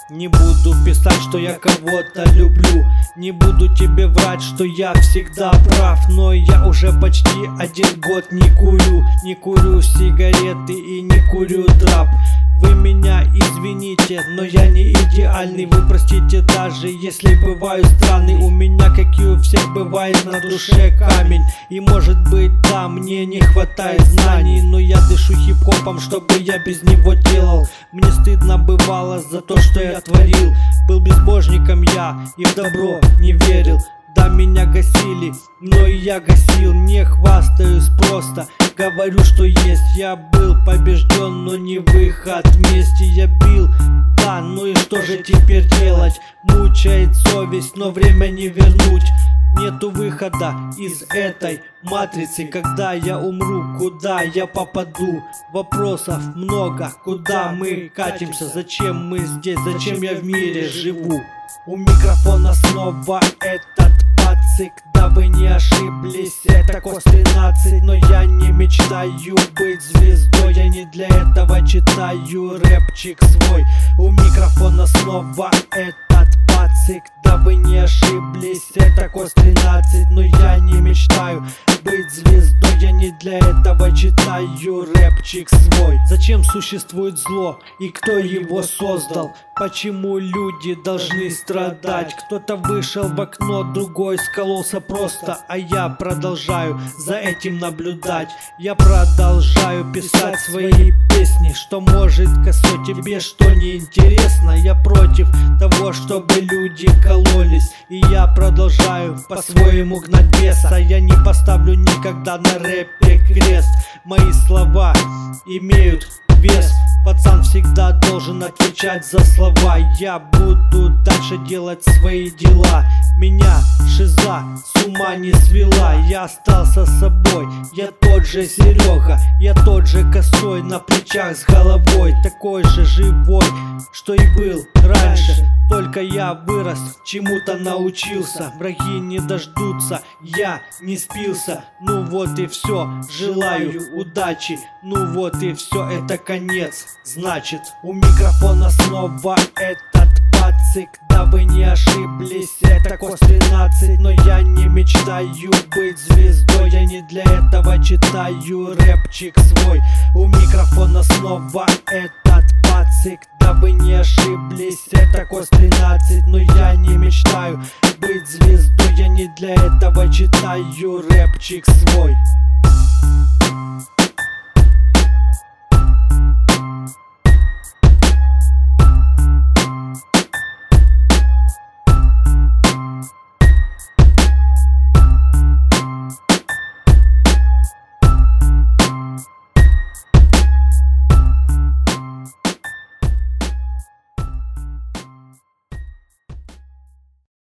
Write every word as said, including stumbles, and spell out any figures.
Не буду писать, что я кого-то люблю. Не буду тебе врать, что я всегда прав. Но я уже почти один год не курю. Не курю сигареты и не курю драп. Вы меня извините, но я не идеальный. Вы простите, даже если бываю странный. У меня, как и у всех, бывает на душе камень. И может быть, да, мне не хватает знаний, но я дышу хип-хопом, чтобы я без него делал. Мне стыдно бывало за то, что я творил. Был безбожником я и в добро не верил. Да, меня гасили, но и я гасил. Не хвастаюсь, просто говорю, что есть. Я был побежден, но не выход мести. Я бил, да, ну и что же теперь делать? Мучает совесть, но время не вернуть. Нету выхода из этой матрицы. Когда я умру, куда я попаду? Вопросов много, куда мы катимся? Зачем мы здесь, зачем я в мире живу? У микрофона снова этот пацик. Да вы не ошиблись, это Кос тринадцать. Но я не мечтаю быть звездой. Я не для этого читаю рэпчик свой. У микрофона снова этот пацик. Да вы не ошиблись, это Кос тринадцать. Но я не мечтаю быть звездой. Я не для этого читаю рэпчик свой. Зачем существует зло и кто его создал? Почему люди должны страдать? Кто-то вышел в окно, другой скололся просто. А я продолжаю за этим наблюдать. Я продолжаю писать свои песни. Что может косой тебе, что не интересно? Я против того, чтобы люди кололись. И я продолжаю по-своему гнать беса. Я не поставлю никогда на рэпе крест. Мои слова имеют вес. Пацан всегда должен отвечать за слова. Я буду дальше делать свои дела. Меня шиза с ума не свела. Я остался собой, я тот же Серега. Я тот же косой на плечах с головой. Такой же живой, что и был раньше. Только я вырос, чему-то научился. Враги не дождутся, я не спился. Ну вот и все, желаю удачи. Ну вот и все, это конец. Значит, у микрофона снова этот пацик. Да вы не ошиблись, это Кос тринадцать. Но я не мечтаю быть звездой. Я не для этого читаю рэпчик свой. У микрофона снова этот пацик. Да вы не ошиблись, это Кос тринадцать. Но я не мечтаю быть звездой. Я не для этого читаю рэпчик свой.